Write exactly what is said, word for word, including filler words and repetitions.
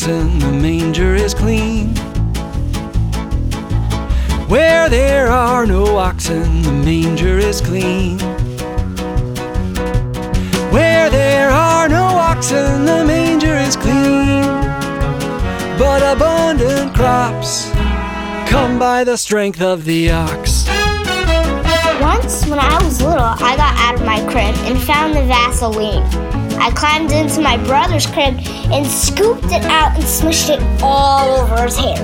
oxen, the manger is clean. Where there are no oxen, the manger is clean. Where there are no oxen, the manger is clean. But abundant crops come by the strength of the ox. Once, when I was little, I got out of my crib and found the Vaseline. I climbed into my brother's crib and scooped it out and smushed it all over his hair.